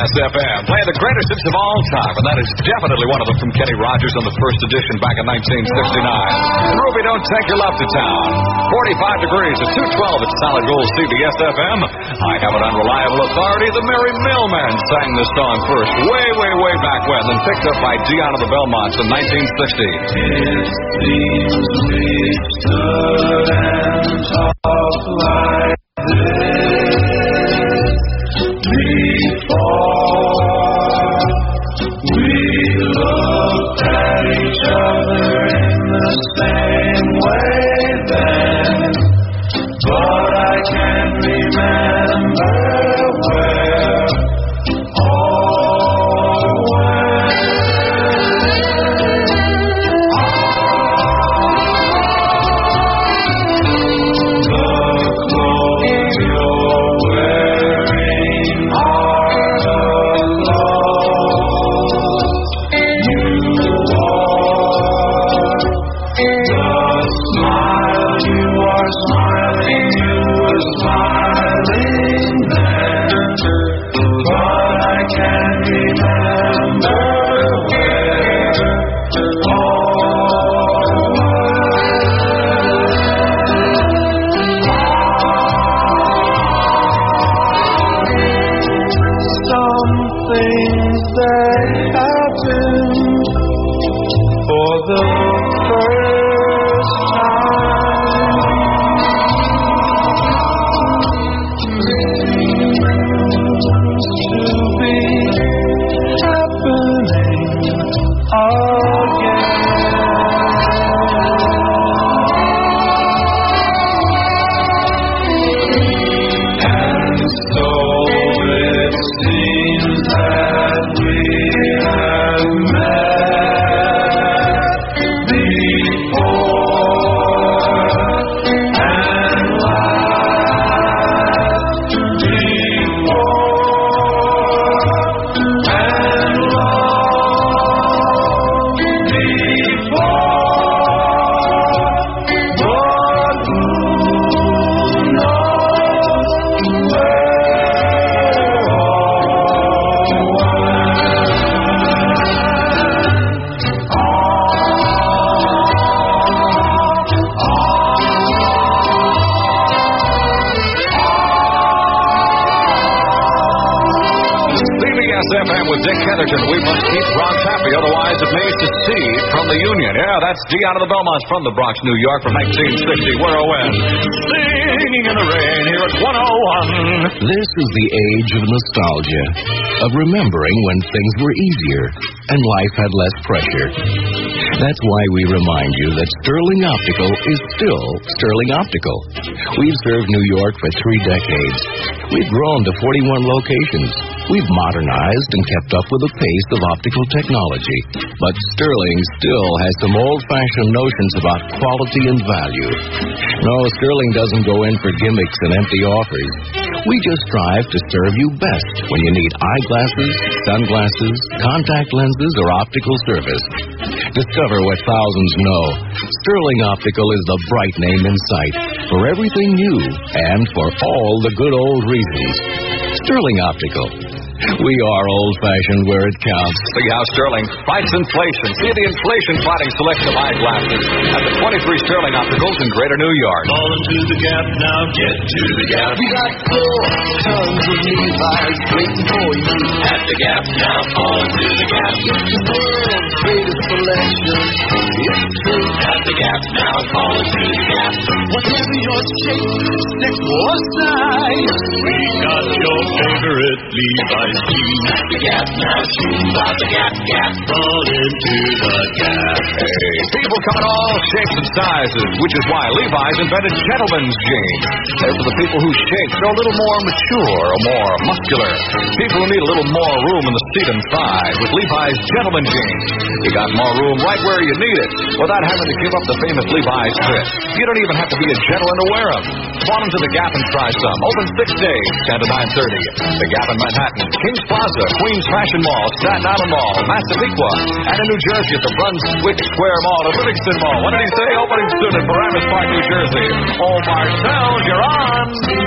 WBSFM, playing the greatest hits of all time, and that is definitely one of them from Kenny Rogers on the first edition back in 1969. And Ruby, don't take your love to town. 45 degrees at 212 at Solid Gold CBS-FM. I have it on reliable authority. The Merry Millmen sang this song first, way back when, then picked up by Dion of the Belmonts in 1960. It seems we stood and talked like this before we looked at each other in the same way then, but I can't remember where or when. The clothes you're wearing are the clothes you wore. The smile you are smiling, you were smiling then, but I can't remember where or some things that happened for the first time seems to be happening again. And so it seems that we have met before and laughed before and loved before, but who knows where CBS-FM with Dick Heatherton. We must keep Bronx happy, otherwise it may secede from the Union. Yeah, that's Dion of the Belmonts from the Bronx, New York, from 1960. Where oh when? Singing in the rain here at 101. This is the age of nostalgia, of remembering when things were easier and life had less pressure. That's why we remind you that Sterling Optical is still Sterling Optical. We've served New York for 3 decades. We've grown to 41 locations. We've modernized and kept up with the pace of optical technology. But Sterling still has some old-fashioned notions about quality and value. No, Sterling doesn't go in for gimmicks and empty offers. We just strive to serve you best when you need eyeglasses, sunglasses, contact lenses, or optical service. Discover what thousands know. Sterling Optical is the bright name in sight for everything new and for all the good old reasons. Sterling Optical. We are old-fashioned where it counts. See how Sterling fights inflation. See the inflation-fighting selection of eyeglasses at the 23 Sterling Opticals in Greater New York. Fall into the Gap now, get to the Gap. We got 4 tons of Levi's waiting for you. At the Gap now, fall into the Gap. It's the world's greatest selection. It's true. At the Gap now, fall into the Gap. Whatever your shape, sex, or size, We got your favorite Levi's jeans. at the Gap now, shoes out the Gap. Fall into the Gap. Hey, people come in all shapes and sizes, which is why Levi's invented gentlemen's jeans. They're for the people whose shapes are a little more mature or more muscular. People who need a little more room in the seat and thighs. With Levi's gentlemen jeans, you got more room right where you need it without having to give up the famous Levi's fit. You don't even have to be a gentleman to wear them. Fall into the Gap and try some. Open 6 days, 10 to 9:30. The Gap in Manhattan, Kings Plaza, Queens Fashion Mall, Staten Island Mall, Massapequa, and in New Jersey at the Brunswick Square Mall, the Livingston Mall. What did he say? Opening soon at Paramus Park, New Jersey. Oh, Marcel, you're on.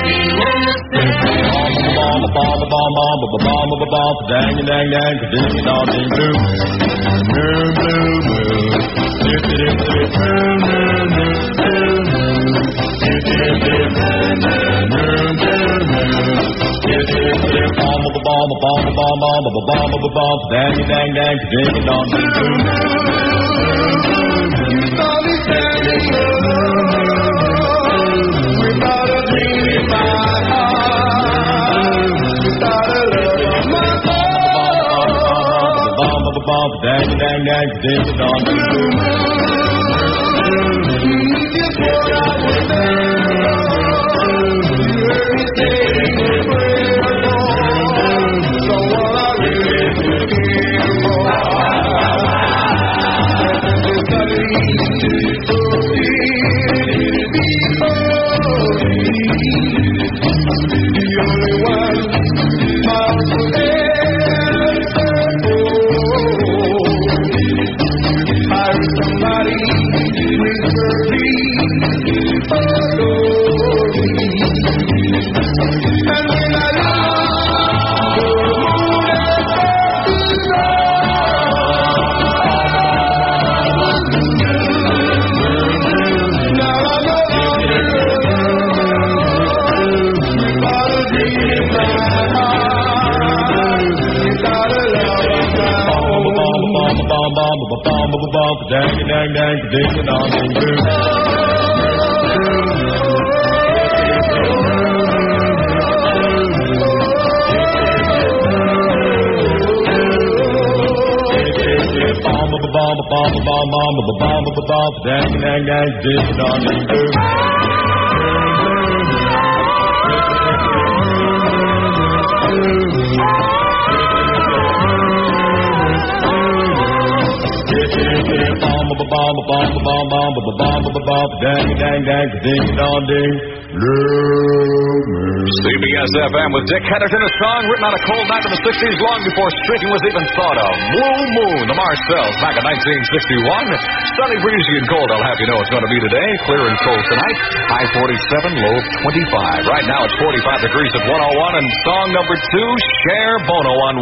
CBS-FM with Dick Henderson, a song written on a cold night in the 60s long before streaking was even thought of. Blue Moon, the Marcells, back in 1961. Sunny, breezy, and cold, I'll have you know it's going to be today. Clear and cold tonight. High 47, low 25. Right now it's 45 degrees at 101, and song number 2, Cher Bono on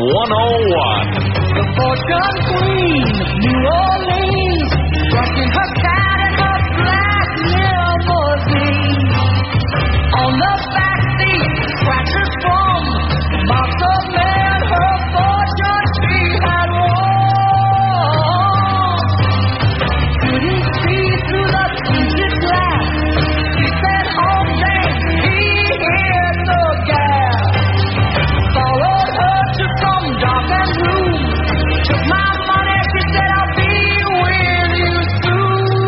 101. The fortune queen of New Orleans, brushing her cat in her black limousine. On the backseat, scratches from marks of men, her fortune she had won. Couldn't see through the tinted glass. She said, home day, he heard the gas. Followed her to some darkened room. Took my money, she said, I'll be with you soon.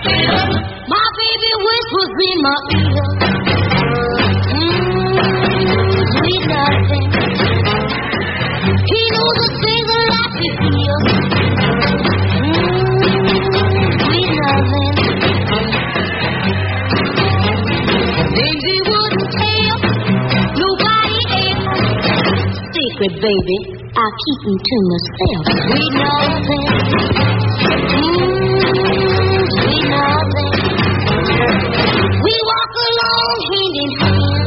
My baby whispers in my ear. Sweet nothing. He knows the things I like to hear. Sweet nothing. Things he wouldn't tell nobody else. Secret, baby, I keep them to myself. Sweet nothing. Sweet nothing. We walk along hand in hand.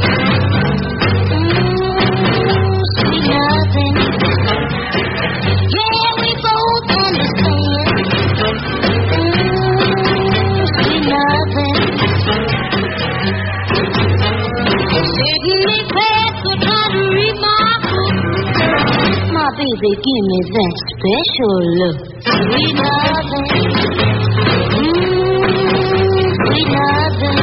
Sweet nothing. Yeah, we both understand. Sweet nothing. Sitting in bed, so try to read my book. My baby, give me that special look. Sweet nothing. Sweet nothing.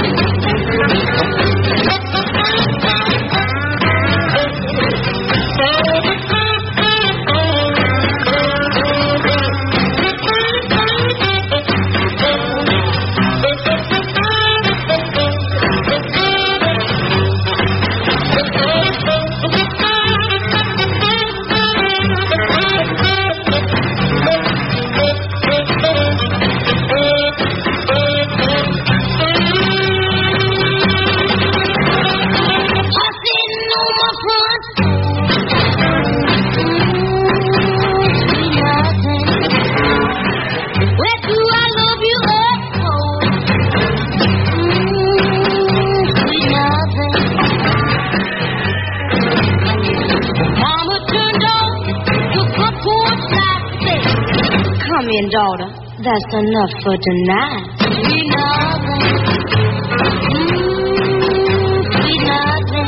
Daughter, that's enough for tonight. Sweet nothing. Sweet nothing.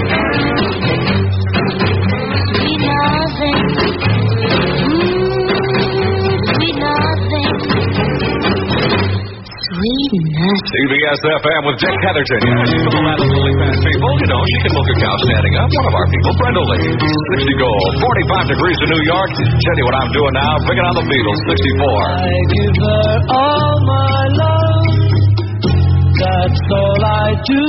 Sweet nothing. Sweet nothing. Sweet nothing. CBS FM with Dick Heatherton. Yeah, she's from the land of Lily Fast people. You know, she can milk a cow standing up. One of our people, Brenda Lee. 60 gold. 45 degrees in New York. Tell you what I'm doing now. Bringing on the Beatles. 64. I give her all my love. That's all I do.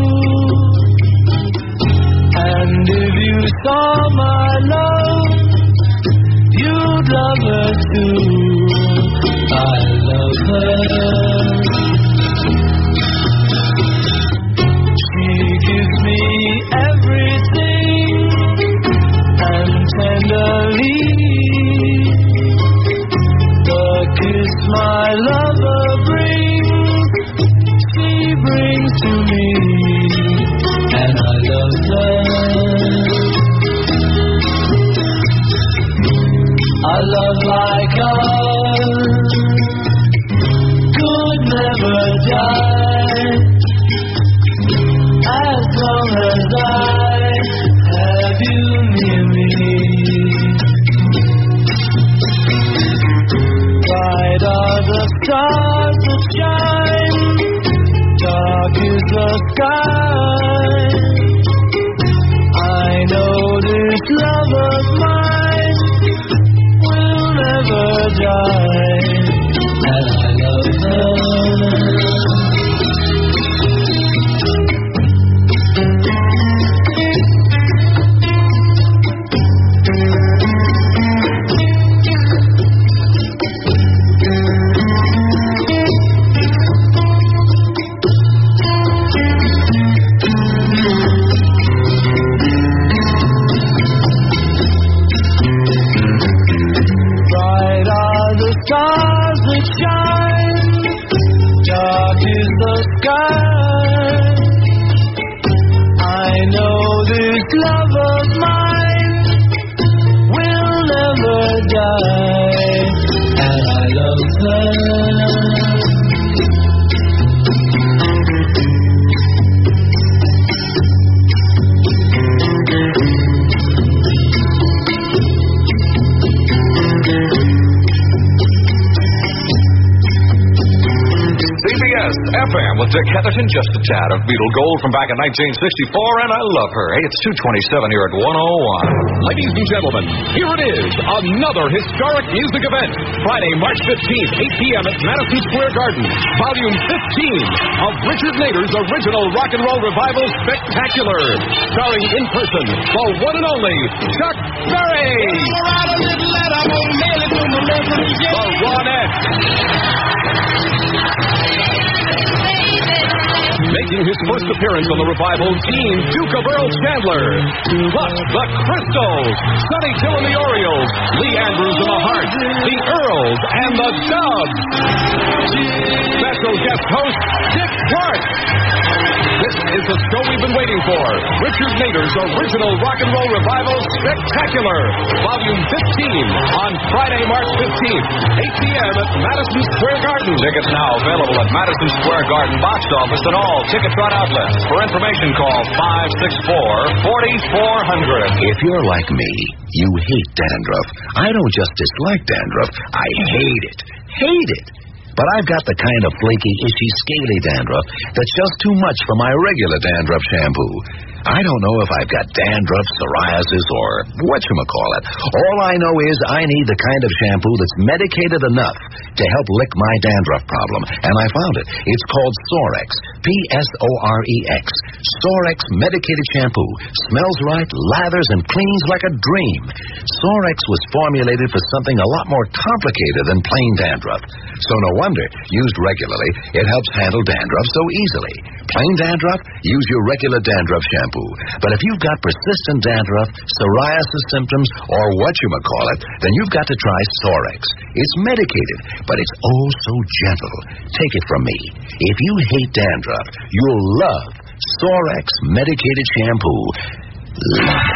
And if you saw my love, you'd love her too. I love her. She gives me everything, and tenderly the kiss my lover brings, she brings to me, and I love her. A love like ours could never die, as long as I have you near me. Bright are the stars that shine, dark is the sky. I know this love of mine will never die, and I love her. Stars that shine, dark is the sky. I know this love of mine will never die, and I love her. FM with Dick Heatherton, just a tad of Beetle Gold from back in 1964, and I love her. Hey, it's 227 here at 101. Ladies and gentlemen, here it is, another historic music event. Friday, March 15th, 8 p.m. at Madison Square Garden. Volume 15 of Richard Nader's original rock and roll revival Spectacular. Starring in person, the one and only Chuck Berry. The Ronettes. Making his first appearance on the revival, Dean Duke of Earl Chandler. Plus, the Crystals, Sonny Till and the Orioles, Lee Andrews and the Hearts, the Earls, and the Dubs. Special guest host, Dick Clark. This is the show we've been waiting for. Richard Nader's original rock and roll revival Spectacular. Volume 15 on Friday, March 15th, 8 p.m. at Madison Square Garden. Tickets now available at Madison Square Garden box office and all Ticketron outlets. For information, call 564-4400. If you're like me, you hate dandruff. I don't just dislike dandruff, I hate it. Hate it. But I've got the kind of flaky, itchy, scaly dandruff that's just too much for my regular dandruff shampoo. I don't know if I've got dandruff, psoriasis, or whatchamacallit. All I know is I need the kind of shampoo that's medicated enough to help lick my dandruff problem. And I found it. It's called Sorex. P-S-O-R-E-X. Sorex medicated shampoo. Smells right, lathers, and cleans like a dream. Sorex was formulated for something a lot more complicated than plain dandruff. So no wonder, used regularly, it helps handle dandruff so easily. Plain dandruff? Use your regular dandruff shampoo. But if you've got persistent dandruff, psoriasis symptoms, or whatchamacallit, then you've got to try Sorex. It's medicated, but it's oh so gentle. Take it from me. If you hate dandruff, you'll love Sorex medicated shampoo. Love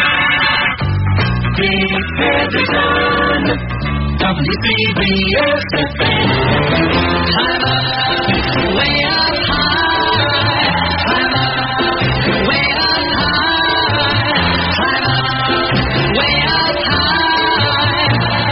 it. WCBS FM. Climb up, way up high. Climb up, way up high. Climb up, way up high.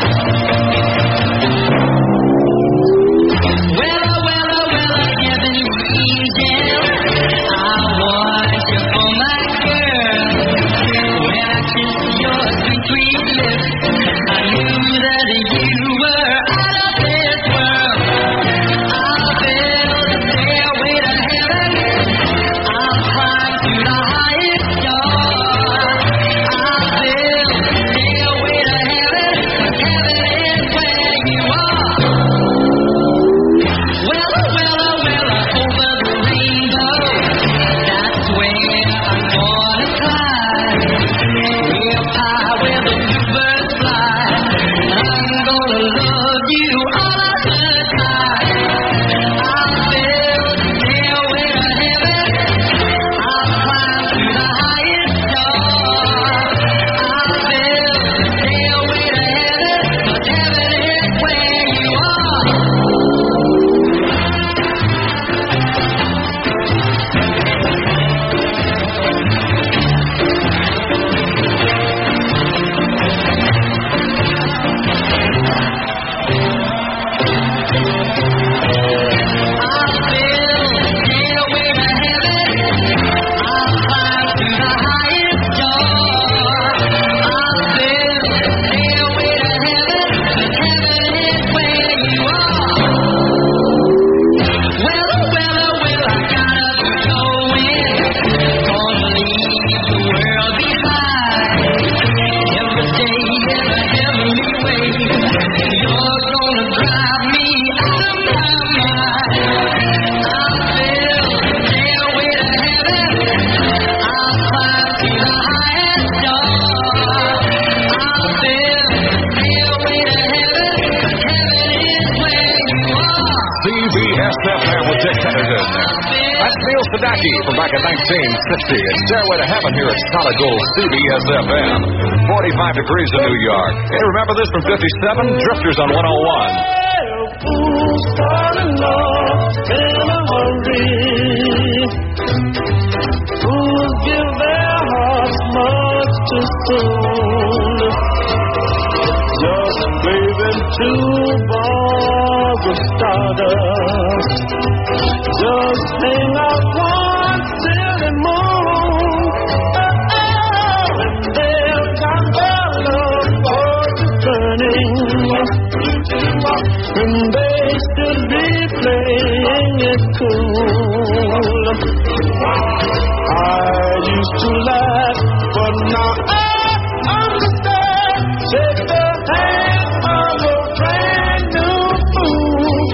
Well, heavenly angel, I want you for my girl. When I kiss your sweet, sweet lips, I knew that you were out of this world. I'll build a stairway to heaven. I'll climb to the highest star. I'll build a stairway to heaven, 'cause heaven is where you are. Well, over the rainbow, that's where I'm gonna fly. Way up high where the bluebirds fly. I'm gonna love you all of the time. I'll build a stairway to heaven. I'll climb to the highest star. I'll build a stairway to heaven, 'cause heaven is where you are. CBS-FM with Dick Heatherton. That's Neil Sedaki from back in 1960. It's Stairway to Heaven here at Solid Gold CBS-FM. 45 degrees in New York. Hey, remember this from 57? Drifters on 101. Fools fall in love in a hurry. Fools give their hearts much too soon. Just waving to bars the stardust. Just hang out one silly moon, and they'll got their love forces burning, and they should be playing it cool. I used to laugh, but now I understand. Take the hand of a brand new fool.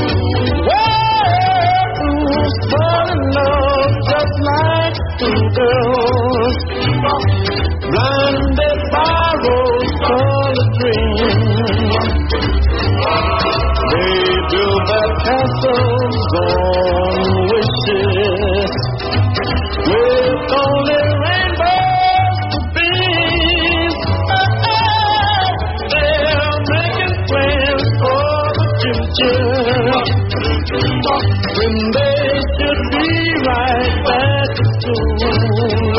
Well, who's fall in love just like two girls, blinded by rose-colored dreams. They build their castles on wishes, with only rainbows to beam. They're making plans for the future, when they should be right back to school.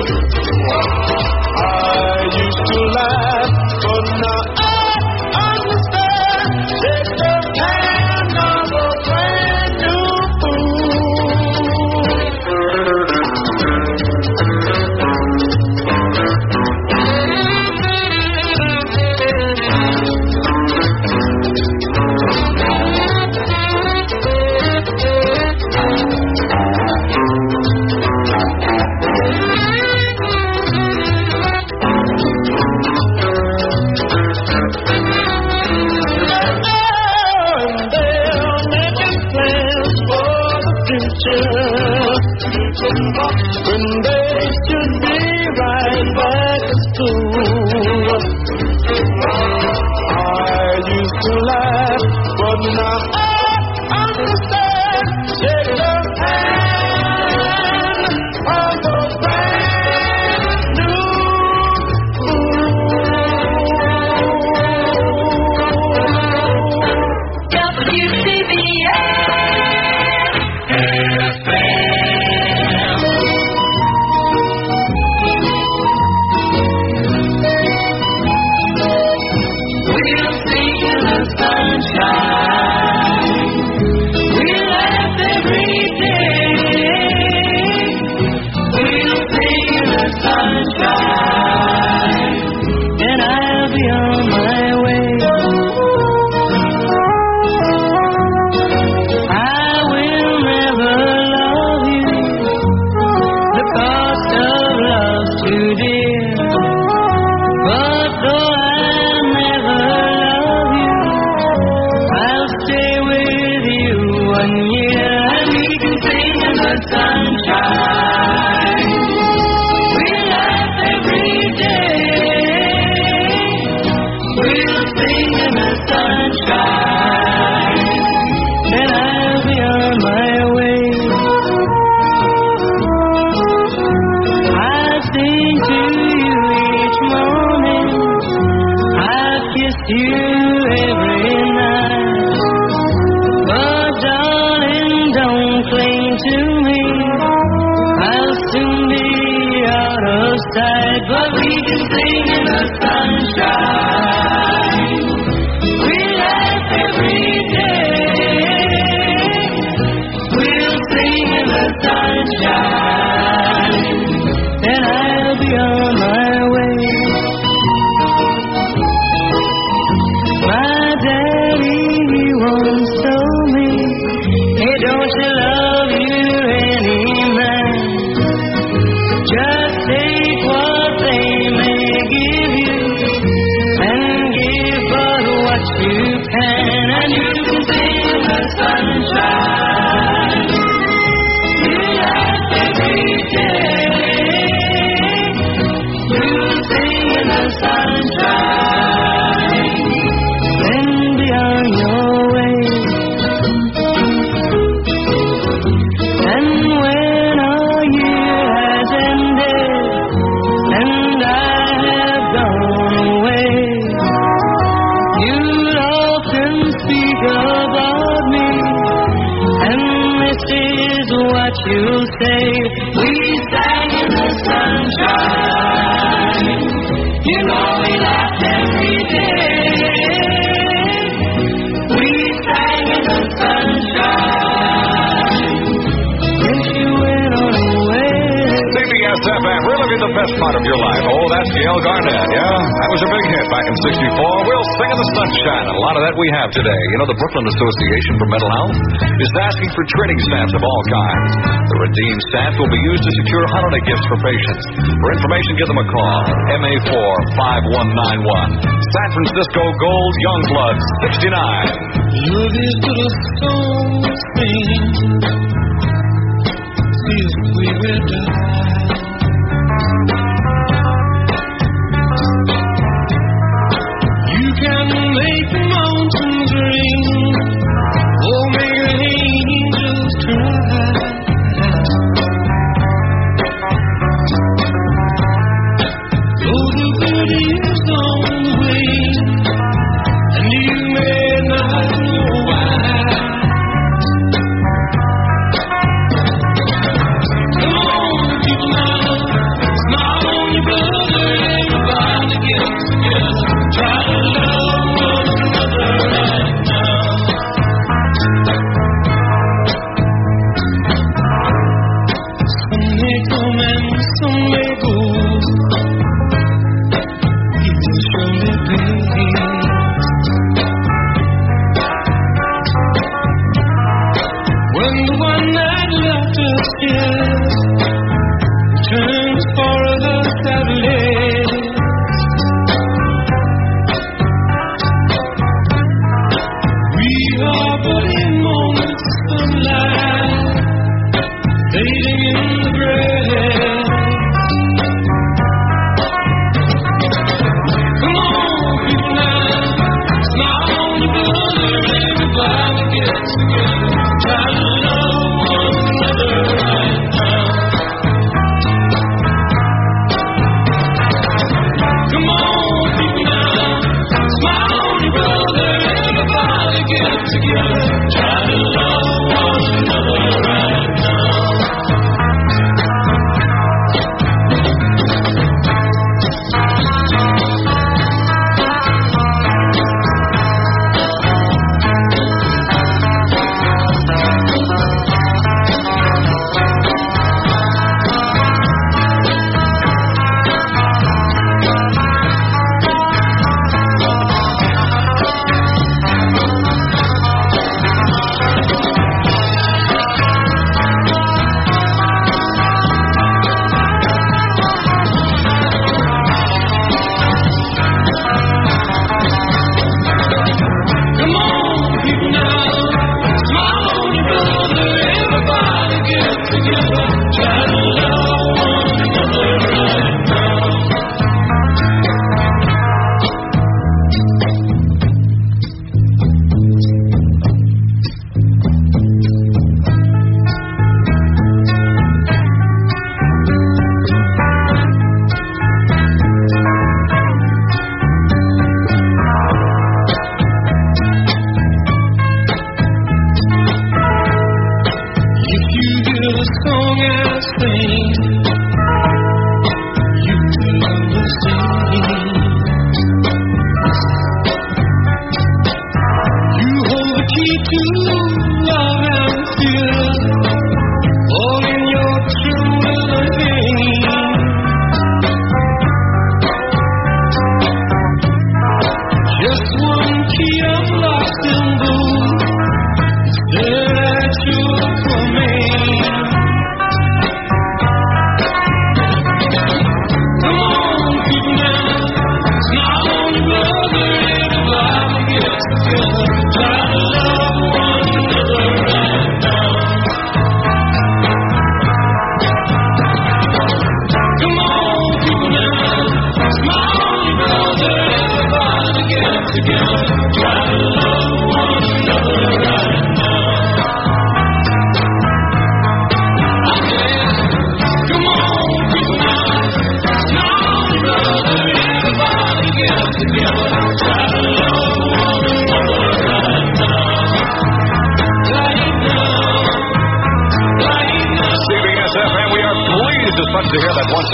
I used to laugh, but now I understand. Take the hand of a brand new when they should be right back at school. I used to laugh, but now I understand. Take the hand of a brand new you'll say we sang in the sunshine. You know we laughed every day. We sang best part of your life. Oh, that's Gail Garnett, yeah? That was a big hit back in '64. We'll sing in the sunshine, and a lot of that we have today. You know, the Brooklyn Association for Mental Health is asking for trading stamps of all kinds. The redeemed stamps will be used to secure holiday gifts for patients. For information, give them a call. MA4-5191. San Francisco Gold Youngblood 69. Love is but a song thing. If we were die, you can make mountains ring, or make angels cry. Though the good is on the way, and you may not know why. Come on, people now, smile on your brother, everybody get together, try to love one another right now. Some may come and some may go, people surely pay. When the one that left us here turns for the sadly, we are but in moments of sunlight, fading in the grass. Come on, people now, smile on your brother, everybody get together, try to love one another right now. Come on, people now, smile on your brother, everybody get together, try to love one another right now. Come on, people now, smile on your brother, everybody get together, try to love one another right now. If you hear the song I sing, you will understand. You hold the key to love and fear, all in your trembling hand. Just one key of lost and gold, there at your command. Come on, people now, smile on your brother, everybody get together, try to love one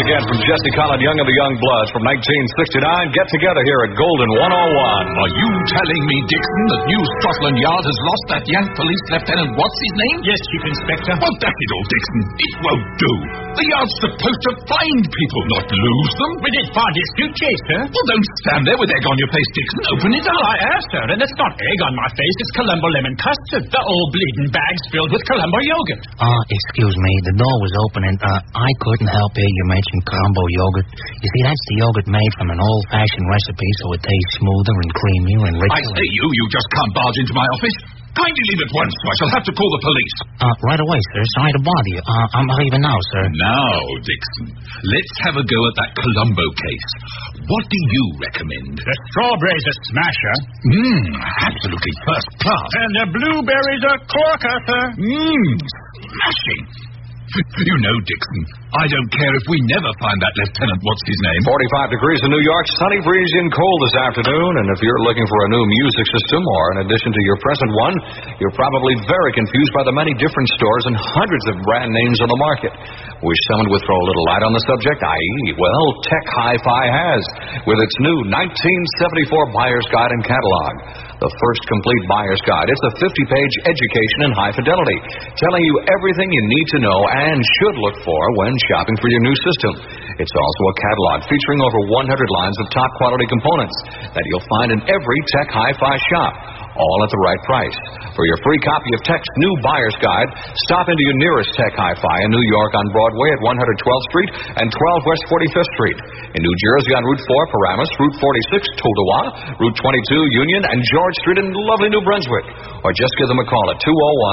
again from Jesse Colin Young and the Young Bloods from 1969. Get together here at Golden 101. Are you telling me, Dixon, that New Scotland Yard has lost that Yank Police Lieutenant what's-his-name? Yes, Chief Inspector. Well, that's it all, Dixon. It won't do. The Yard's supposed to find people, not lose them. We did find his suitcase, sir. Well, don't stand there with egg on your face, Dixon. Open it up. I have, sir, and it's not egg on my face. It's Columbo lemon custard. The old bleeding bag's filled with Columbo yogurt. Excuse me. The door was open and, I couldn't help hear you mention Columbo yogurt. You see, that's the yogurt made from an old-fashioned recipe so it tastes smoother and creamier and richer. I say you just can't barge into my office. Kindly leave at once, or I shall have to call the police. Right away, sir. Sorry to bother you. I'm leaving now, sir. Now, Dixon, let's have a go at that Columbo case. What do you recommend? The strawberries a smasher. Absolutely first class. And the blueberries a corker, sir. Smashing. You know, Dixon, I don't care if we never find that Lieutenant what's-his-name. 45 degrees in New York, sunny, breezy, and cold this afternoon. And if you're looking for a new music system or in addition to your present one, you're probably very confused by the many different stores and hundreds of brand names on the market. Wish someone would throw a little light on the subject, i.e., well, Tech Hi-Fi has, with its new 1974 Buyer's Guide and Catalog. The first complete buyer's guide. It's a 50-page education in high fidelity, telling you everything you need to know and should look for when shopping for your new system. It's also a catalog featuring over 100 lines of top-quality components that you'll find in every Tech Hi-Fi shop, all at the right price. For your free copy of Tech's new buyer's guide, stop into your nearest Tech Hi-Fi in New York on Broadway at 112th Street and 12 West 45th Street. In New Jersey on Route 4, Paramus, Route 46, Totowa, Route 22, Union, and George Street in lovely New Brunswick. Or just give them a call at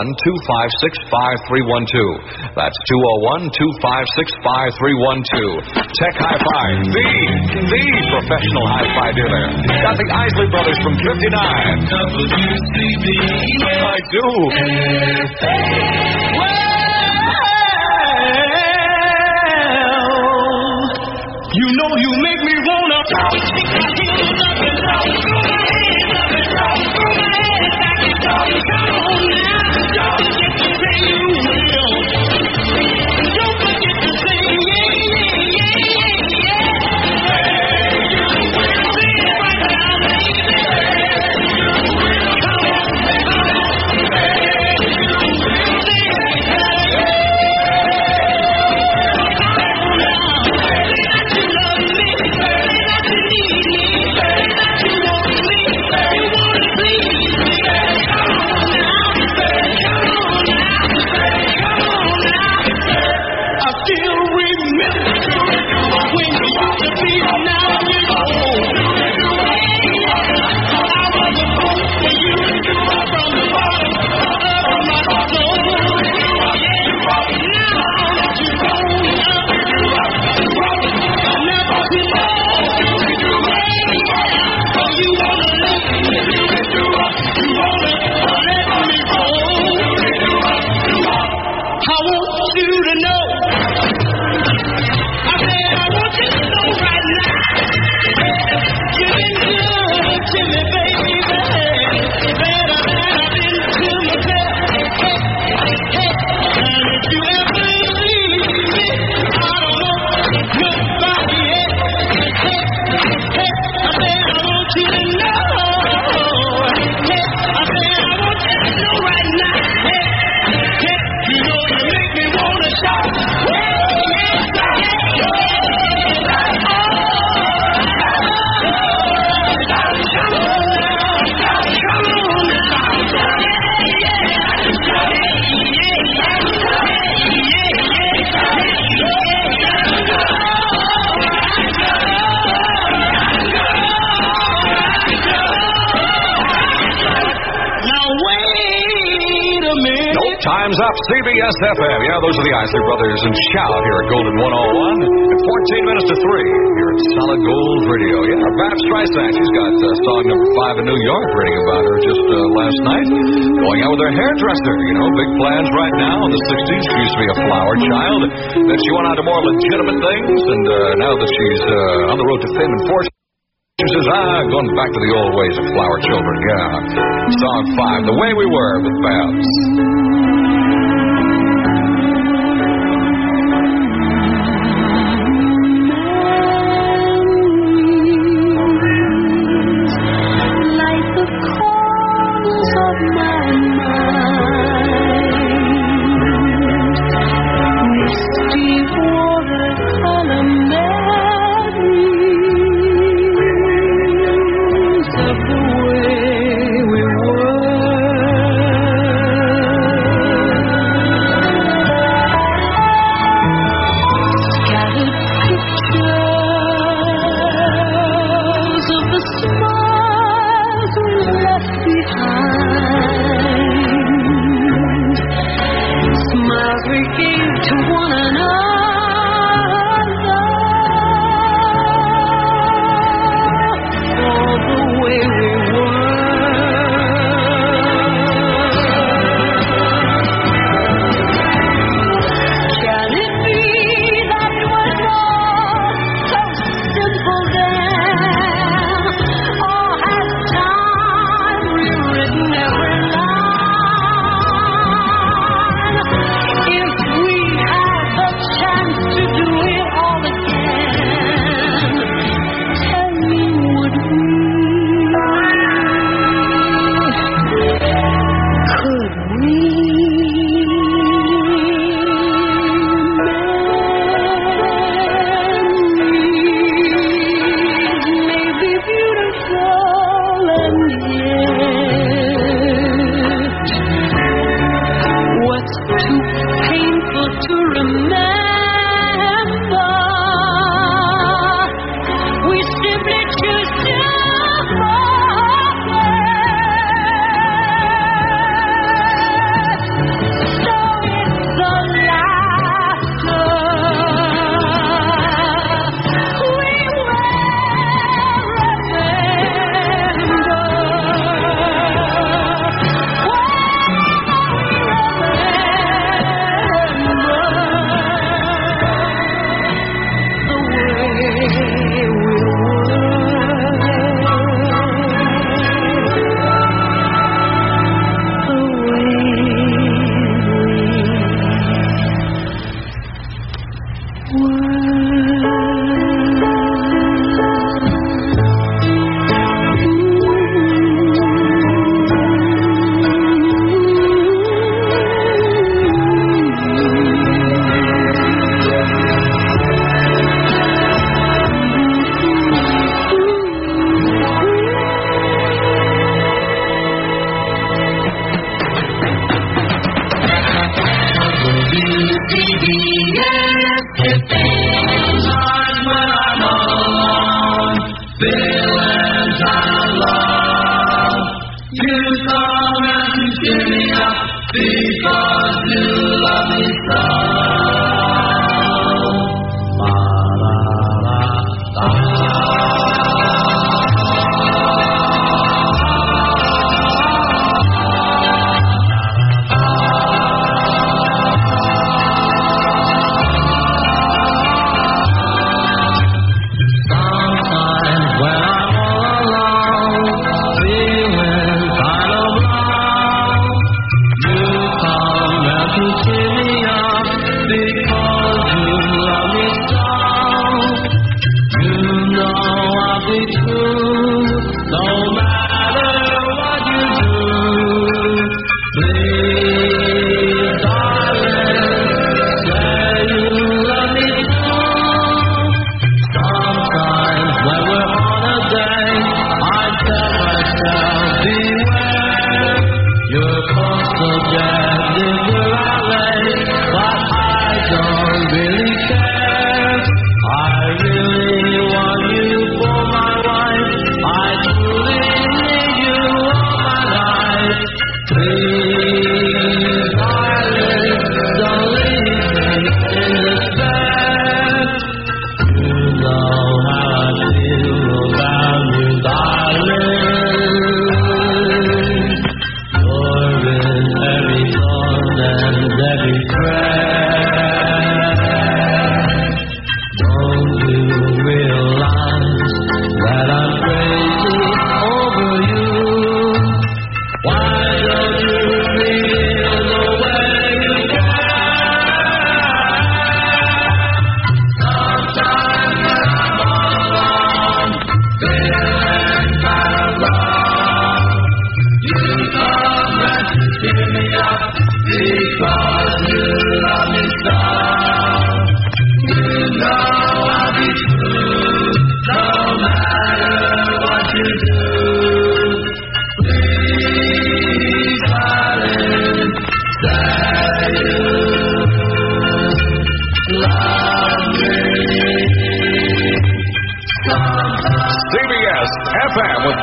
201-256-5312. That's 201-256-5312. Tech Hi-Fi, the professional hi-fi dealer. Got the Isley Brothers from 59. I do. Well, you know you make me wanna stick my heels up and down, throw my hands up and down, throw my head back and down. Come on now, don't forget to say you will. Don't forget to say yeah, yeah, yeah, yeah. Hey, you will. Say it right now, baby. Time's up. CBS FM. Yeah, those are the Isley Brothers and Shout here at Golden 101. At 14 minutes to 3 here at Solid Gold Radio. Yeah, Barbra Streisand. She's got song number 5 in New York reading about her just last night. Going out with her hairdresser. You know, big plans right now. In the 60s, she used to be a flower child. Then she went on to more legitimate things. And now that she's on the road to fame and fortune, she says, going back to the old ways of flower children. Yeah. Song 5, The Way We Were with Babs. smiles we gave to one another. All the way we Can it be that it was all so simple then? Or has time rewritten every line? If we had the chance to do it all again, tell me, would we? Could we?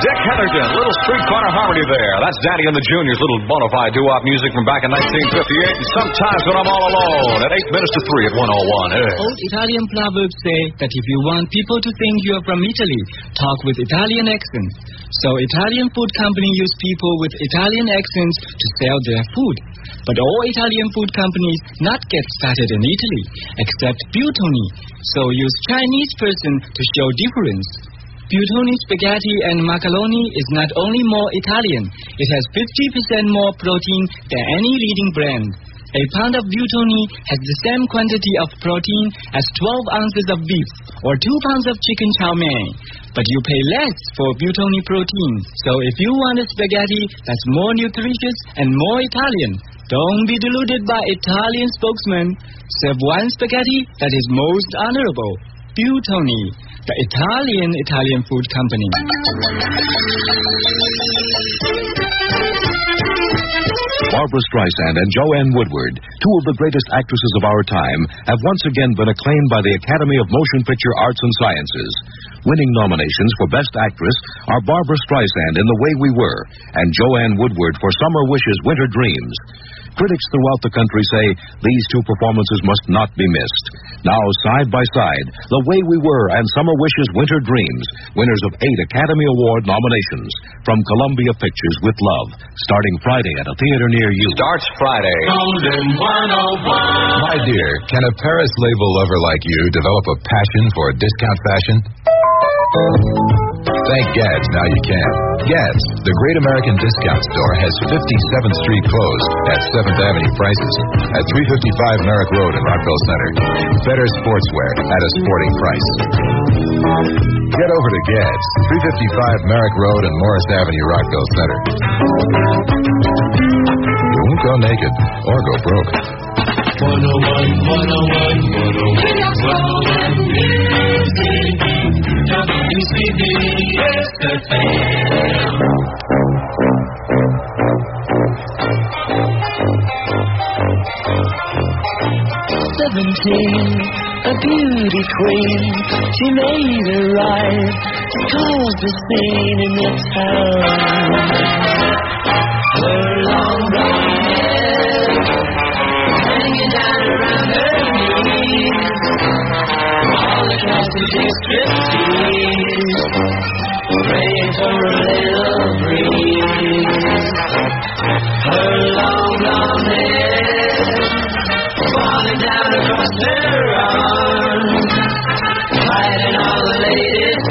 Dick Heatherton, little street corner harmony there. That's Daddy and the Juniors, little bona fide doo-wop music from back in 1958. And sometimes when I'm all alone, at 8 minutes to 3 at 101. Hey. Old Italian proverbs say that if you want people to think you are from Italy, talk with Italian accents. So Italian food company use people with Italian accents to sell their food. But all Italian food companies not get started in Italy, except Buitoni. So use Chinese person to show difference. Buitoni spaghetti and macaroni is not only more Italian, it has 50% more protein than any leading brand. A pound of Buitoni has the same quantity of protein as 12 ounces of beef or 2 pounds of chicken chow mein. But you pay less for Buitoni protein. So if you want a spaghetti that's more nutritious and more Italian, don't be deluded by Italian spokesman. Serve one spaghetti that is most honorable. Buitoni, the Italian food company. Barbra Streisand and Joanne Woodward, two of the greatest actresses of our time, have once again been acclaimed by the Academy of Motion Picture Arts and Sciences. Winning nominations for Best Actress are Barbra Streisand in The Way We Were and Joanne Woodward for Summer Wishes, Winter Dreams. Critics throughout the country say these two performances must not be missed. Now, side by side, The Way We Were and Summer Wishes, Winter Dreams, winners of 8 Academy Award nominations from Columbia Pictures with Love, starting Friday at a theater near you. Starts Friday. Golden 101. My dear, can a Paris label lover like you develop a passion for discount fashion? Thank Gads, now you can. Gads, the great American discount store, has 57th Street closed at 7th Avenue prices at 355 Merrick Road in Rockville Center. Better sportswear at a sporting price. Get over to Gads, 355 Merrick Road and Morris Avenue, Rockville Center. You won't go naked or go broke. 101, 101, 101 music. WCBS FM. A beauty queen, she made a ride to cause the scene in the town. Her long brown hair hanging down around her knees, all across the striptease, praying for a little breeze. Her long blonde hair falling down across her arms, hiding all the latest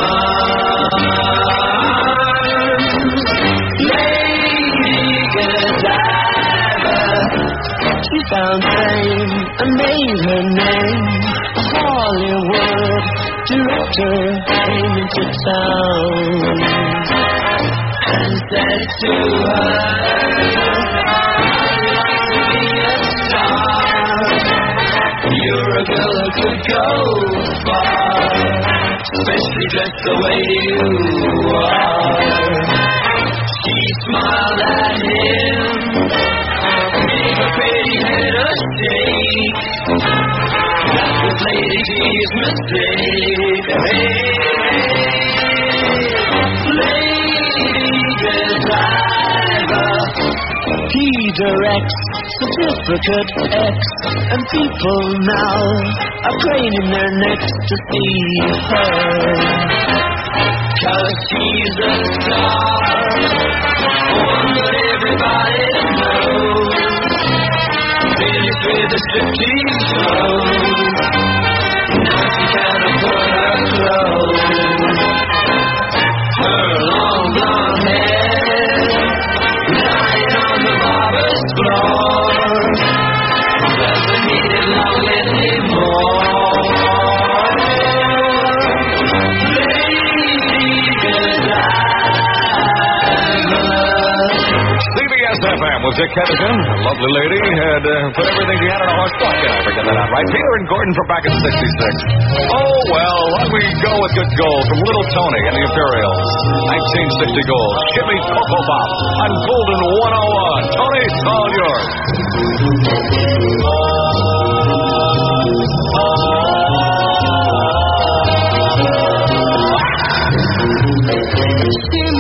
charms. Lady Godiva, she found fame and made her name. A Hollywood director came into town and said to her, you're a girl who could go far, especially dressed the way you are. She smiled at him, gave a pretty head a shake. That was Lady G's mistake. Hey, Lady Godiva, he directs Certificate X, and people now are craning their necks to see her, 'cause she's a star, one that everybody knows, finished with the striptease show, now she can't afford her clothes. Her long blonde hair lying on the barber's floor doesn't need it long anymore. Lady Godiva. CBS FM with Dick Heatherton. A lovely lady had put everything she had in a horse buck. Can I forget that outright? Peter and Gordon from back in '66. Oh, well, why don't we go with good gold from Little Tony and the Imperials. 1960 gold. Shimmy Cocoa Pop on Golden 101. Tony, it's all yours. Shimmy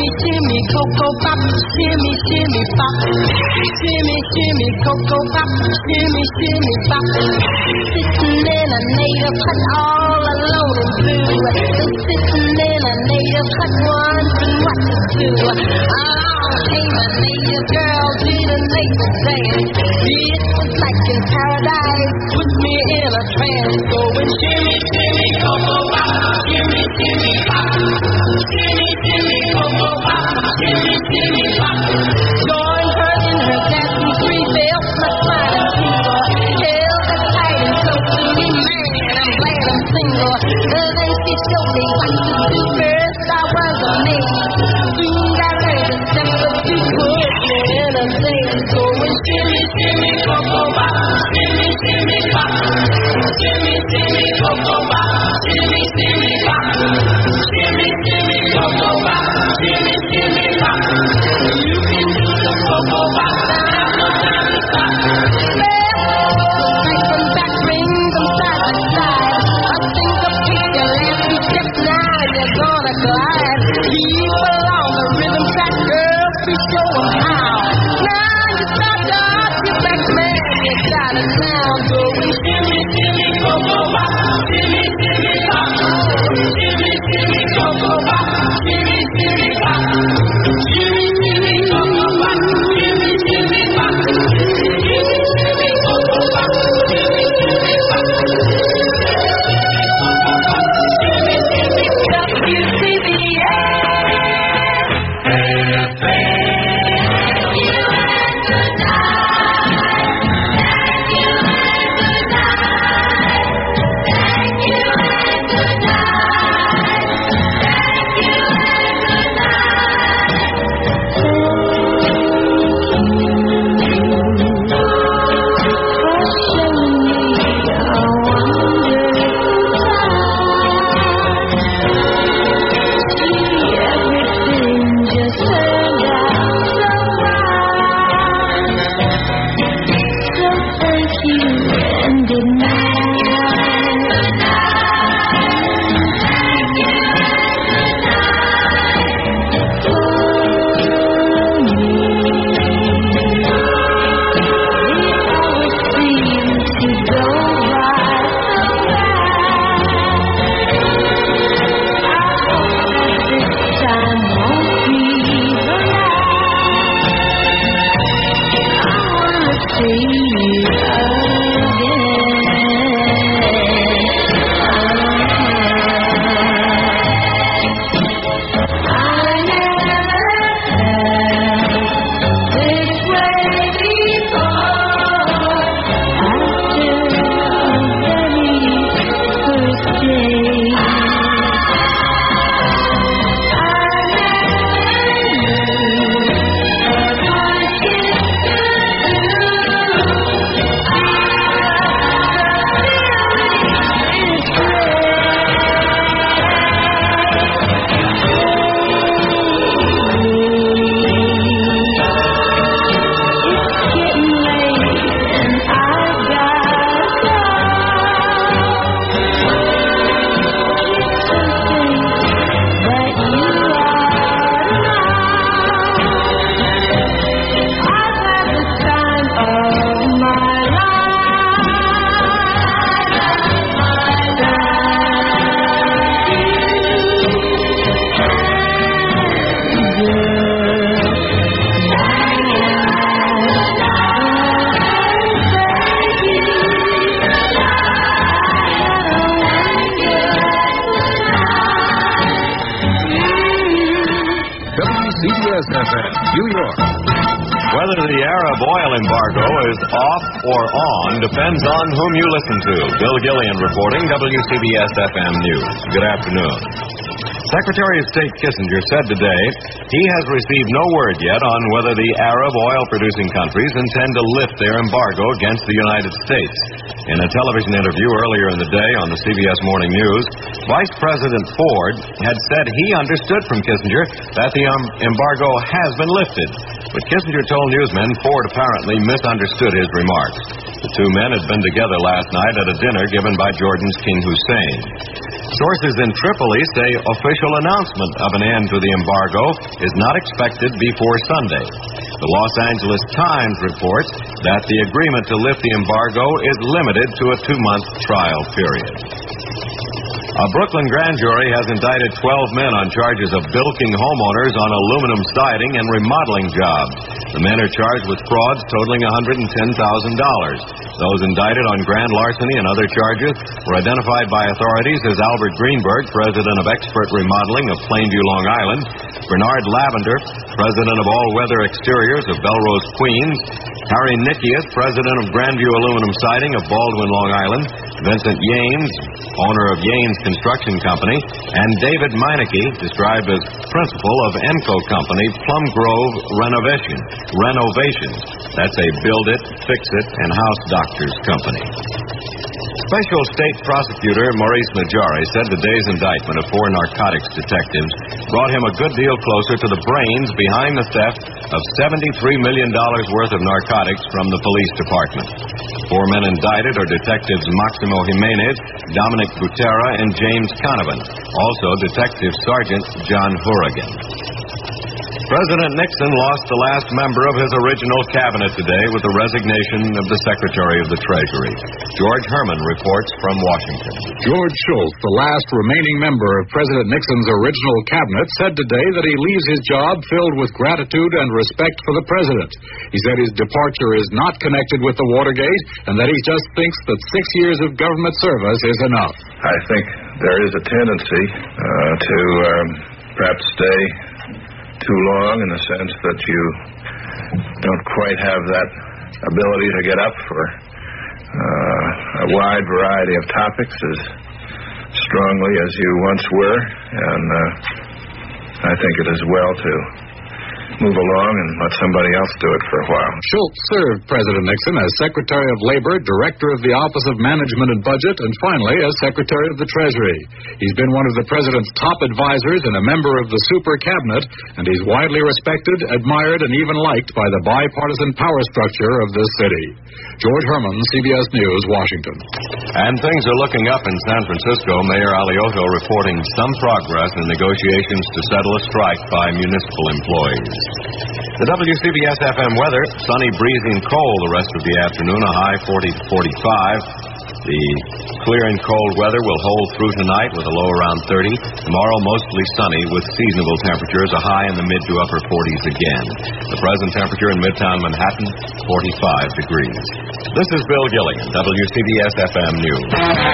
cocoa pop, shimmy, shimmy, pop. Sitting in a native hut all alone and blue. Sitting in a native hut wondering what to do. Along came a native girl to the native dance. It was like in paradise, put me in a trance. Going shimmy, shimmy, cocoa pop, shimmy, shimmy, pop. Shimmy, shimmy, cocoa pop, shimmy, shimmy, pop. Join her in her dancing free, felt my smiling fever. Held her tight and close to me, man, I'm glad I'm single. Then she showed me what to do. First I was amazed, soon got ready to step up to put me in a dance. Going shimmy, shimmy, cocoa pop, shimmy, shimmy, pop. Shimmy, shimmy, cocoa pop, shimmy, shimmy, pop. Shimmy, shimmy, cocoa pop, shimmy, shimmy, pop. You can do the cocoa pop, there's no time to stop. Right from back, ring them side by side. I think the picture last you step now, you're gonna glide. Keep along the rhythm track, girl, be showing how. Now you start to arch your back, man, you got it now. Going shimmy, shimmy, cocoa pop, shimmy, shimmy, pop. Shimmy, shimmy, cocoa pop, shimmy, shimmy, pop. Shimmy, shimmy, cocoa pop, shimmy, shimmy, pop. Shimmy, shimmy, cocoa pop, shimmy, shimmy, pop. WCBS-FM, New York. Whether the Arab oil embargo is off or on depends on whom you listen to. Bill Gillian reporting, WCBS-FM News. Good afternoon. Secretary of State Kissinger said today he has received no word yet on whether the Arab oil-producing countries intend to lift their embargo against the United States. In a television interview earlier in the day on the CBS Morning News, Vice President Ford had said he understood from Kissinger that the embargo has been lifted. But Kissinger told newsmen Ford apparently misunderstood his remarks. The two men had been together last night at a dinner given by Jordan's King Hussein. Sources in Tripoli say official announcement of an end to the embargo is not expected before Sunday. The Los Angeles Times reports that the agreement to lift the embargo is limited to a 2-month trial period. A Brooklyn grand jury has indicted 12 men on charges of bilking homeowners on aluminum siding and remodeling jobs. The men are charged with frauds totaling $110,000. Those indicted on grand larceny and other charges were identified by authorities as Albert Greenberg, president of Expert Remodeling of Plainview, Long Island; Bernard Lavender, president of All Weather Exteriors of Belrose, Queens; Harry Nikias, president of Grandview Aluminum Siding of Baldwin, Long Island; Vincent Yanes, owner of Yanes Construction Company; and David Meineke, described as principal of Enco Company, Plum Grove Renovations. That's a build it, fix it, and house doctors company. Special State Prosecutor Maurice Majari said today's indictment of 4 narcotics detectives brought him a good deal closer to the brains behind the theft of $73 million worth of narcotics from the police department. 4 men indicted are Detectives Maximo Jimenez, Dominic Butera, and James Conovan. Also, Detective Sergeant John Hourigan. President Nixon lost the last member of his original cabinet today with the resignation of the Secretary of the Treasury. George Herman reports from Washington. George Shultz, the last remaining member of President Nixon's original cabinet, said today that he leaves his job filled with gratitude and respect for the president. He said his departure is not connected with the Watergate and that he just thinks that 6 years of government service is enough. I think there is a tendency to perhaps stay too long in the sense that you don't quite have that ability to get up for a wide variety of topics as strongly as you once were, and I think it is well to move along and let somebody else do it for a while. Shultz served President Nixon as Secretary of Labor, Director of the Office of Management and Budget, and finally as Secretary of the Treasury. He's been one of the President's top advisors and a member of the Super Cabinet, and he's widely respected, admired, and even liked by the bipartisan power structure of this city. George Herman, CBS News, Washington. And things are looking up in San Francisco. Mayor Alioto reporting some progress in negotiations to settle a strike by municipal employees. The WCBS-FM weather, sunny, breezy, and cold the rest of the afternoon, a high 40 to 45. The clear and cold weather will hold through tonight with a low around 30. Tomorrow, mostly sunny with seasonable temperatures, a high in the mid to upper 40s again. The present temperature in Midtown Manhattan, 45 degrees. This is Bill Gilligan, WCBS-FM News.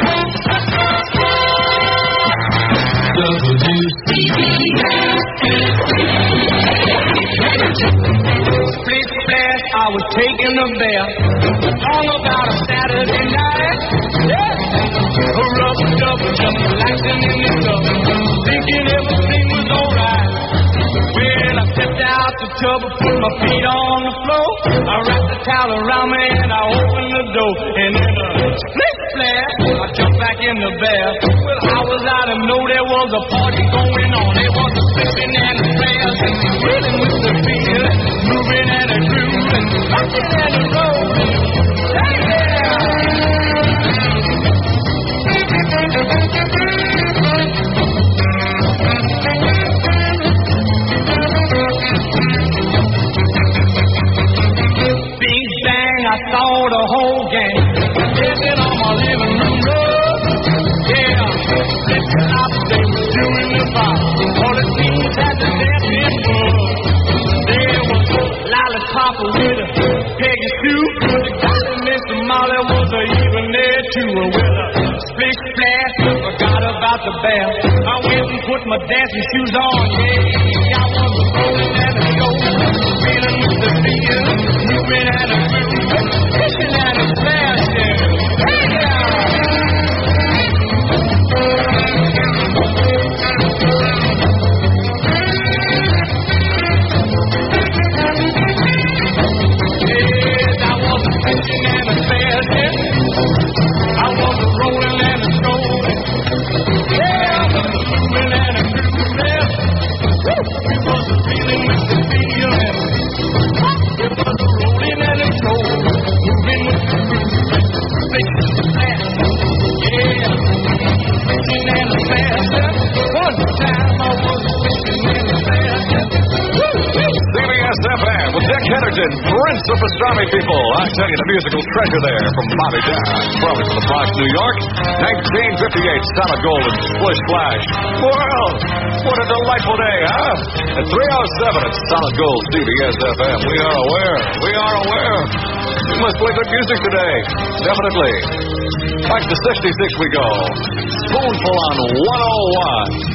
Split splash, I was taking a bath. Long about a Saturday night. Yeah. A rubber-dubber, just relaxing in the tub, thinking everything was alright. Well, I stepped out the tub, put my feet on the floor. I wrapped the towel around me and I opened the door. And in a split splash, I jumped back in the bath. Well, how was I to know there was a party going on? There was a flipping and a splash, and reeling with the feel, moving and a groove, and rocking and a roll. Hey, yeah! Big bang, I saw the whole gang sitting on my living room rug. Yeah, flipping up, they were doing the pop. All the teens had the dancing bug. There was Lollipop with a Peggy Sue. The guy that Mr. Molly was even there too. With a splish splash, forgot about the bath. I went and put my dancing shoes on. Yeah, I was a rolling and a go, feeling with the feel, moving and a groove, fishing and a splash. Hey, feeling legend, Prince of Pastrami, people. I tell you, the musical treasure there from Bobby Darin. From the Bronx, New York. 1958, Solid Gold and Splish Splash. Well, what a delightful day, huh? At 3:07 at Solid Gold, CBS FM. We are aware. We are aware. We must play good music today. Definitely. Back to 66 we go. Spoonful on 101.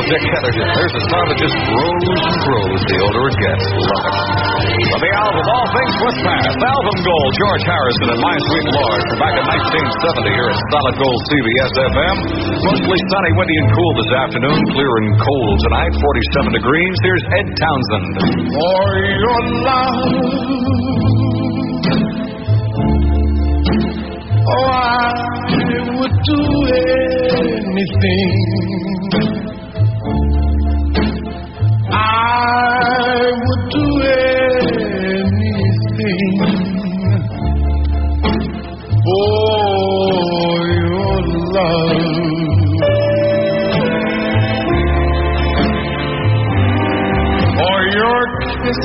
together. There's a star that just grows and grows the older it gets. Love it. From the album All Things Must Pass, Album Gold, George Harrison and My Sweet Lord. From back in 1970 here at Solid Gold CBS FM. Mostly sunny, windy, and cool this afternoon. Clear and cold tonight, 47 degrees. Here's Ed Townsend. For your love, oh, I would do anything. I would do anything for your love. For your kiss.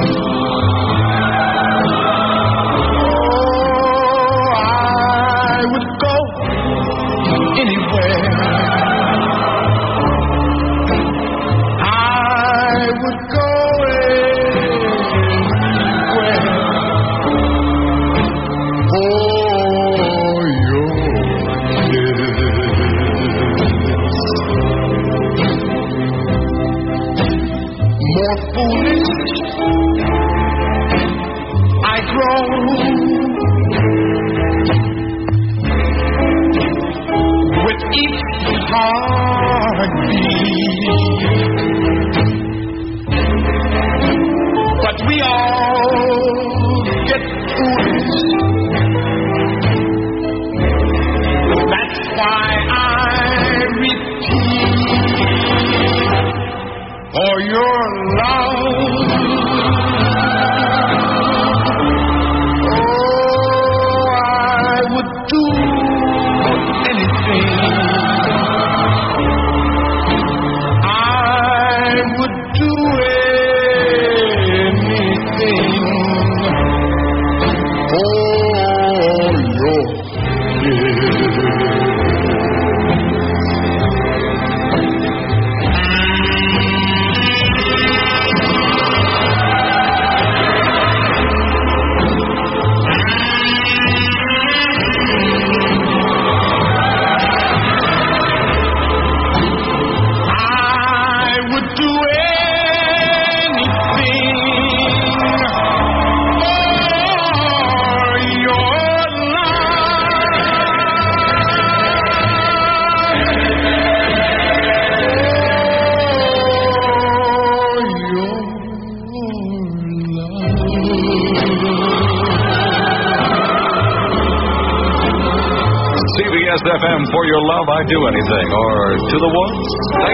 FM for your love, I do anything. Or to the ones.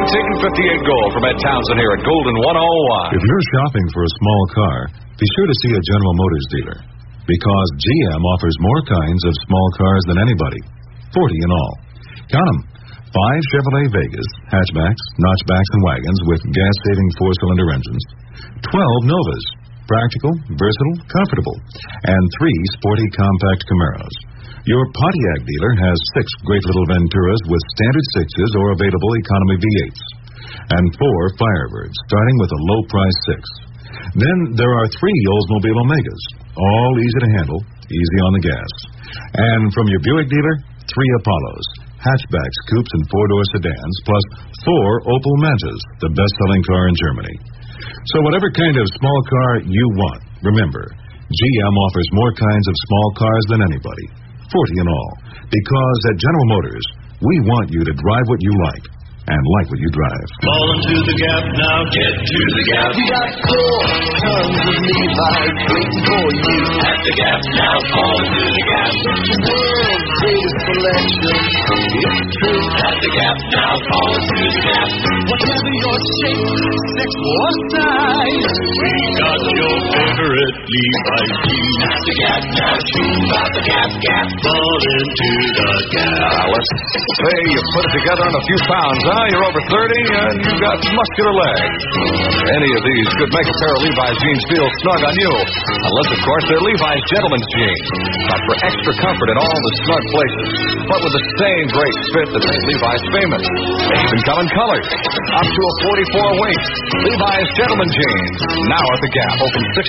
1958 gold from Ed Townsend here at Golden 101. If you're shopping for a small car, be sure to see a General Motors dealer. Because GM offers more kinds of small cars than anybody. 40 in all. Count them. 5 Chevrolet Vegas, hatchbacks, notchbacks, and wagons with gas-saving 4-cylinder engines. 12 Novas, practical, versatile, comfortable. And 3 sporty compact Camaros. Your Pontiac dealer has 6 great little Venturas with standard 6s or available economy V8s. And 4 Firebirds, starting with a low-price 6. Then there are 3 Oldsmobile Omegas, all easy to handle, easy on the gas. And from your Buick dealer, 3 Apollos, hatchbacks, coupes, and 4-door sedans, plus 4 Opel Mantas, the best-selling car in Germany. So whatever kind of small car you want, remember, GM offers more kinds of small cars than anybody. 40 in all. Because at General Motors, we want you to drive what you like and like what you drive. Fall into the gap now, get to the gap. We got 4 tons of Levi's waiting for you. At the gap now, fall into the gap. The world's greatest selection. It's true. At the gap now, fall into the gap. Whatever your shape, sex, or size, we got your favorite Levi's jeans. At the gap now, choose about the gap. Fall into the gap. Let's say you put it together in a few pounds, huh? You're over 30 and you've got muscular legs. Any of these could make a pair of Levi's jeans feel snug on you. Unless, of course, they're Levi's gentlemen's jeans. But for extra comfort in all the snug places. But with the same great fit that made Levi's famous. They even come in colors. Up to a 44 waist. Levi's gentlemen jeans. Now at the Gap. Open 6 days,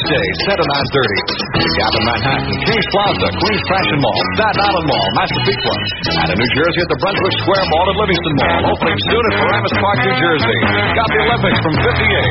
10 to 9:30. The Gap in Manhattan, Kings Plaza, Queens Fashion Mall, Staten Island Mall, Massapequa. And in New Jersey at the Brunswick Square Mall at Livingston Mall. Opening soon at Paramus Park, New Jersey. Got the Olympics from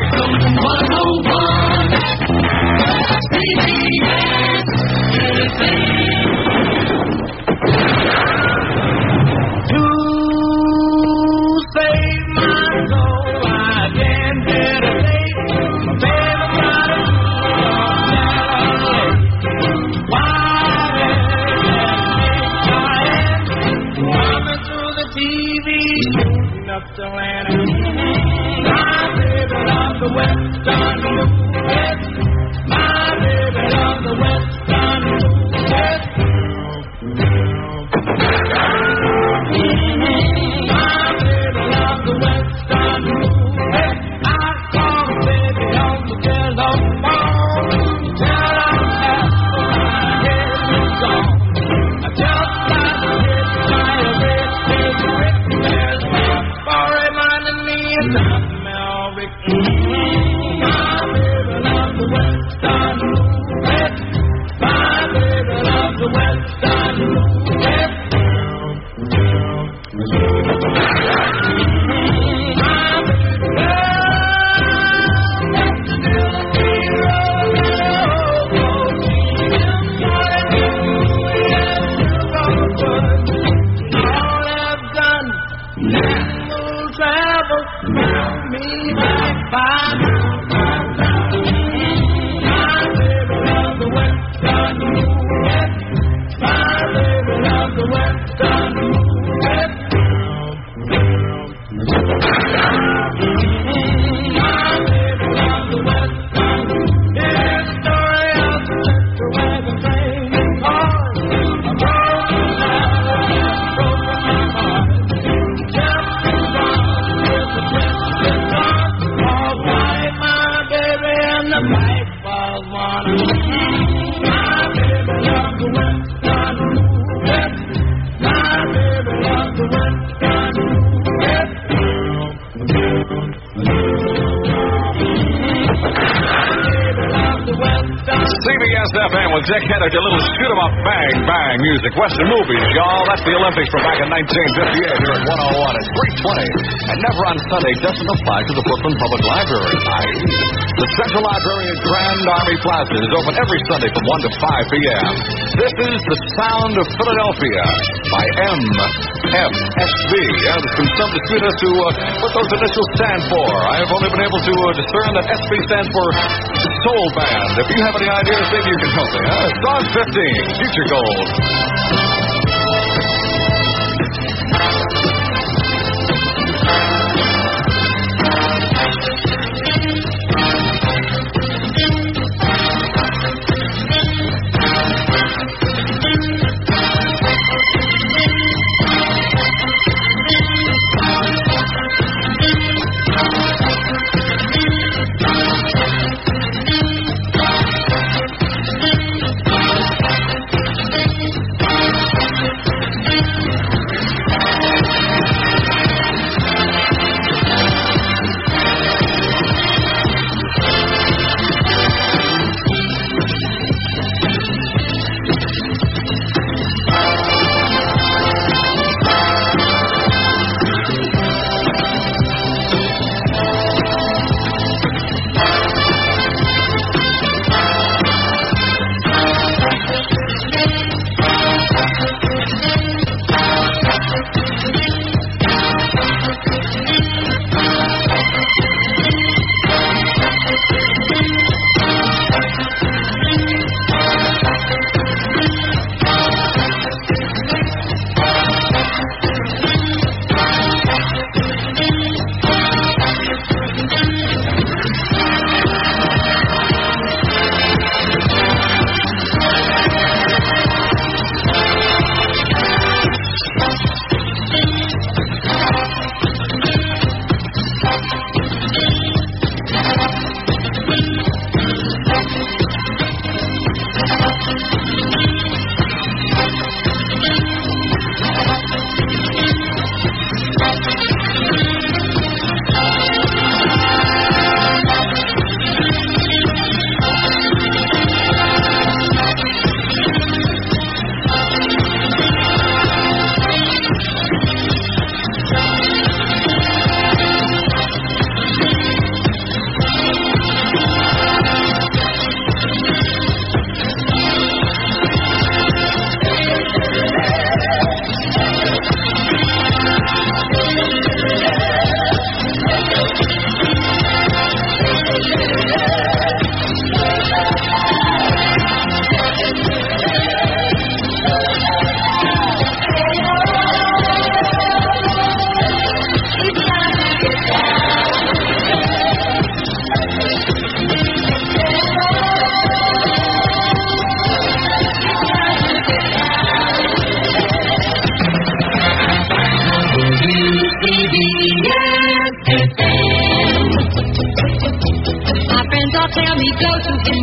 58. CBS FM with Dick Hennick, a little shoot 'em up, bang, bang music. Western movies, y'all. That's the Olympics from back in 1958 here at 101 at 320. And never on Sunday doesn't apply to the Brooklyn Public Library. The Central Library at Grand Army Plaza is open every Sunday from 1 to 5 p.m. This is The Sound of Philadelphia by MFSB. And it's been some dispute as to what those initials stand for. I have only been able to discern that SB stands for Soul Band. If you have any ideas, maybe you can help me. Song 15, Future Gold.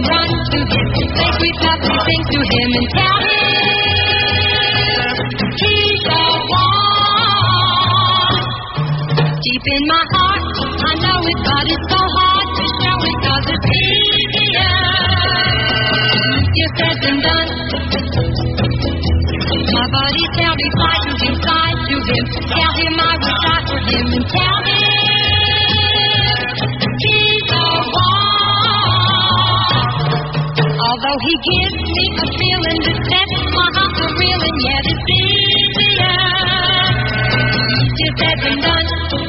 run to him. Say sweet lovely things to him and tell him he's the one. Deep in my heart, I know it, but it's so hard to show it 'cause it's easier said than done. My buddies tell me frightened inside to him. Tell him I will die for him and tell him he's the one. Although he gives me a feeling that sets my heart to reeling, yet it's easier said than done.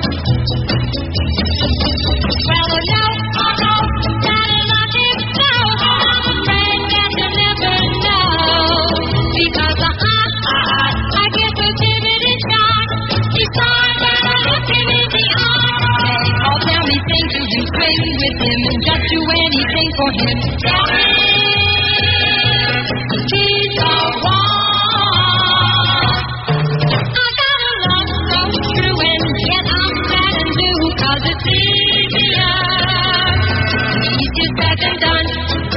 Well, I know that I love him so. I'm afraid that you'll never know, because I get so timid and shy. Besides, when I look him in the eye, oh, tell me, sing to him, swing with him, and just do anything for him. Tell him he's the one. I got a love so true, and yet I'm sad and blue, 'cause it's easier said than done.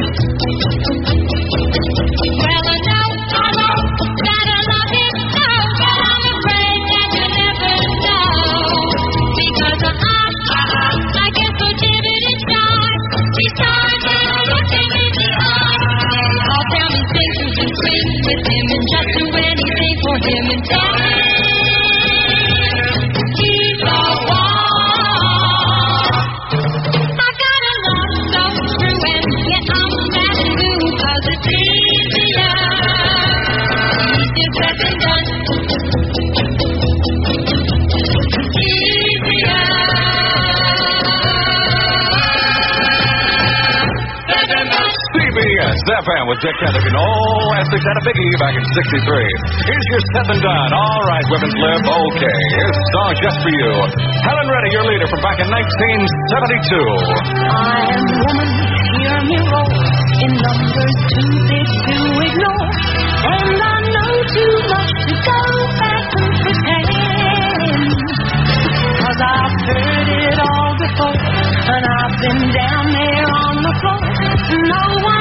Well, I know that I love him so, but I'm afraid that you'll never know, because I get so timid and shy. Besides, when I look him in the eye, oh, tell me, sing to him, swing with him, and just do anything for him, and tell him he's the one. FM with Dick Hennigan. Oh, Essex had a biggie back in '63. Here's your Said and Done. All right, women's lib. Okay, here's a song just for you. Helen Reddy, your leader from back in 1972. I am woman, hear me roll, in numbers too big to ignore, and I know too much to go back and pretend, 'cause I've heard it all before, and I've been down there on the floor. No one